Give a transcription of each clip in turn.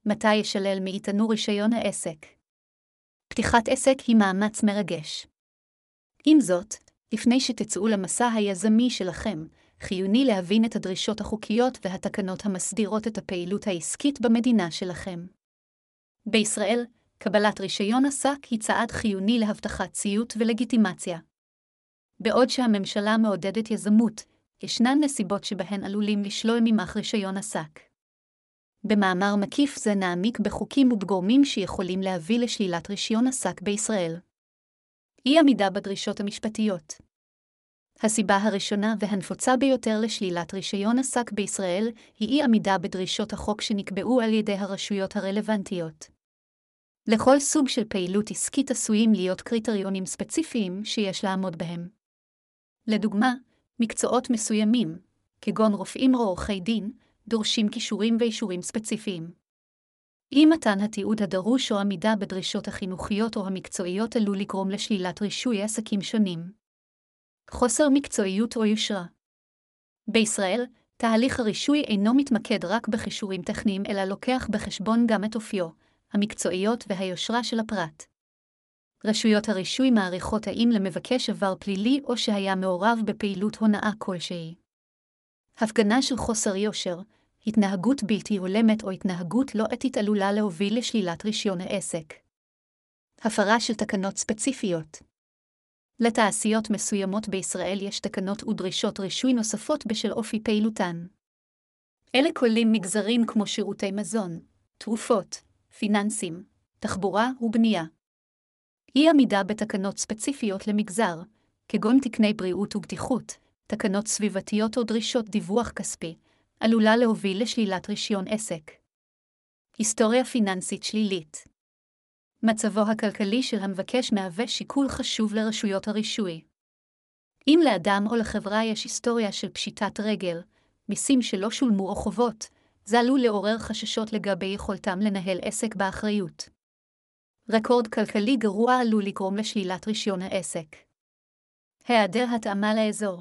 מתי ישלל מאיתנו רישיון העסק? פתיחת עסק היא מאמץ מרגש. עם זאת, לפני שתצאו למסע היזמי שלכם, חיוני להבין את הדרישות החוקיות והתקנות המסדירות את הפעילות העסקית במדינה שלכם. בישראל, קבלת רישיון עסק היא צעד חיוני להבטחת ציות ולגיטימציה. בעוד שהממשלה מעודדת יזמות, ישנן נסיבות שבהן עלולים לשלול ממך רישיון עסק. במאמר מקיף זה נעמיק בחוקים ובגורמים שיכולים להביא לשלילת רישיון עסק בישראל. אי עמידה בדרישות המשפטיות. הסיבה הראשונה והנפוצה ביותר לשלילת רישיון עסק בישראל היא אי עמידה בדרישות החוק שנקבעו על ידי הרשויות הרלוונטיות. לכל סוג של פעילות עסקית עשויים להיות קריטריונים ספציפיים שיש לעמוד בהם. לדוגמה, מקצועות מסוימים, כגון רופאים או עורכי דין, דורשים כישורים ואישורים ספציפיים. אי מתן התיעוד הדרוש או עמידה בדרישות החינוכיות או המקצועיות עלול לגרום לשלילת רישוי עסקים שונים. חוסר מקצועיות או יושרה. בישראל, תהליך הרישוי אינו מתמקד רק בכישורים טכניים אלא לוקח בחשבון גם את אופיו, המקצועיות והיושרה של הפרט. רשויות הרישוי מעריכות האם למבקש עבר פלילי או שהיה מעורב בפעילות הונאה כלשהי. הפגנה של חוסר יושר, התנהגות בלתי הולמת או התנהגות לא אתית עלולה להוביל לשלילת רישיון העסק. הפרה של תקנות ספציפיות. לתעשיות מסוימות בישראל יש תקנות ודרישות רישוי נוספות בשל אופי פעילותן. אלה כוללים מגזרים כמו שירותי מזון, תרופות, פיננסים, תחבורה ובנייה. אי עמידה בתקנות ספציפיות למגזר, כגון תקני בריאות ובטיחות, תקנות סביבתיות או דרישות דיווח כספי, עלולה להוביל לשלילת רישיון עסק. היסטוריה פיננסית שלילית. מצבו הכלכלי של המבקש מהווה שיקול חשוב לרשויות הרישוי. אם לאדם או לחברה יש היסטוריה של פשיטת רגל, מיסים שלא שולמו או חובות, זה עלול לעורר חששות לגבי יכולתם לנהל עסק באחריות. רקורד כלכלי גרוע עלול לגרום לשלילת רישיון העסק. היעדר התאמה לאזור.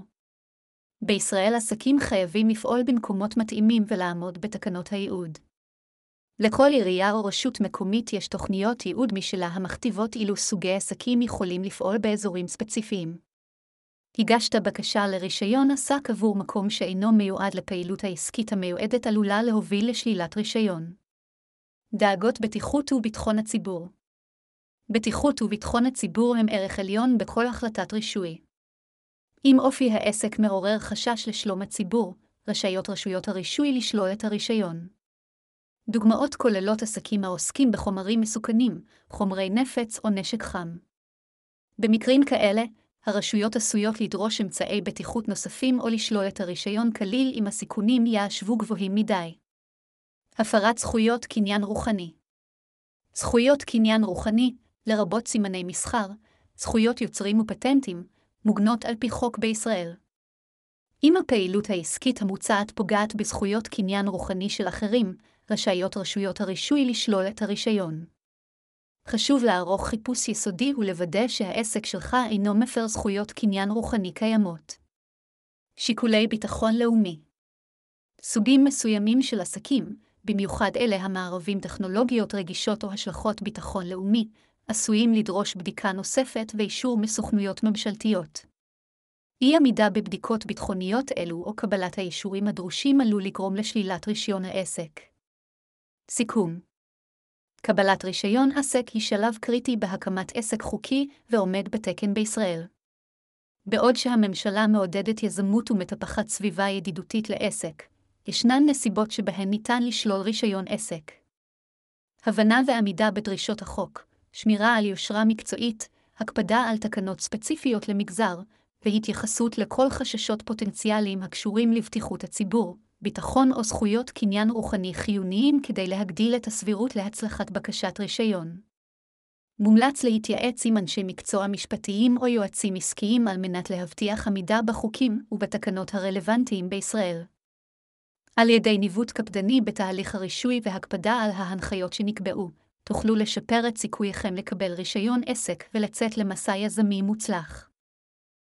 בישראל עסקים חייבים לפעול במקומות מתאימים ולעמוד בתקנות הייעוד. לכל עירייה או רשות מקומית יש תוכניות ייעוד משלה המכתיבות אילו סוגי עסקים יכולים לפעול באזורים ספציפיים. הגשת בקשה לרישיון עסק עבור מקום שאינו מיועד לפעילות העסקית המיועדת עלולה להוביל לשלילת רישיון. דאגות בטיחות וביטחון הציבור. בטיחות וביטחון הציבור הם ערך עליון בכל החלטת רישוי. אם אופי העסק מעורר חשש לשלום הציבור, רשאיות רשויות הרישוי לשלול את הרישיון. דוגמאות כוללות עסקים העוסקים בחומרים מסוכנים, חומרי נפץ או נשק חם. במקרים כאלה, הרשויות עשויות לדרוש אמצעי בטיחות נוספים או לשלול את הרישיון כליל אם הסיכונים יהיו גבוהים מדי. הפרת זכויות קניין רוחני. זכויות קניין רוחני, לרבות סימני מסחר, זכויות יוצרים ופטנטים, מוגנות על פי חוק בישראל. אם הפעילות העסקית המוצעת פוגעת בזכויות קניין רוחני של אחרים, רשאיות רשויות הרישוי לשלול את הרישיון. חשוב לערוך חיפוש יסודי ולוודא שהעסק שלך אינו מפר זכויות קניין רוחני קיימות. שיקולי ביטחון לאומי. סוגים מסוימים של עסקים, במיוחד אלה המערבים טכנולוגיות רגישות או השלכות ביטחון לאומי, עשויים לדרוש בדיקה נוספת ואישור מסוכנויות ממשלתיות. אי עמידה בבדיקות ביטחוניות אלו או קבלת האישורים הדרושים עלול לגרום לשלילת רישיון העסק. סיכום. קבלת רישיון עסק היא שלב קריטי בהקמת עסק חוקי ועומד בתקן בישראל. בעוד שהממשלה מעודדת יזמות ומטפחת סביבה ידידותית לעסק, ישנן נסיבות שבהן ניתן לשלול רישיון עסק. הבנה ועמידה בדרישות החוק, שמירה על יושרה מקצועית, הקפדה על תקנות ספציפיות למגזר, והתייחסות לכל חששות פוטנציאליים הקשורים לבטיחות הציבור, ביטחון או זכויות קניין רוחני חיוניים כדי להגדיל את הסבירות להצלחת בקשת רישיון. מומלץ להתייעץ עם אנשי מקצוע משפטיים או יועצים עסקיים על מנת להבטיח עמידה בחוקים ובתקנות הרלוונטיים בישראל. על ידי ניווט קפדני בתהליך הרישוי והקפדה על ההנחיות שנקבעו, תוכלו לשפר את סיכוייכם לקבל רישיון עסק ולצאת למסע יזמי מוצלח.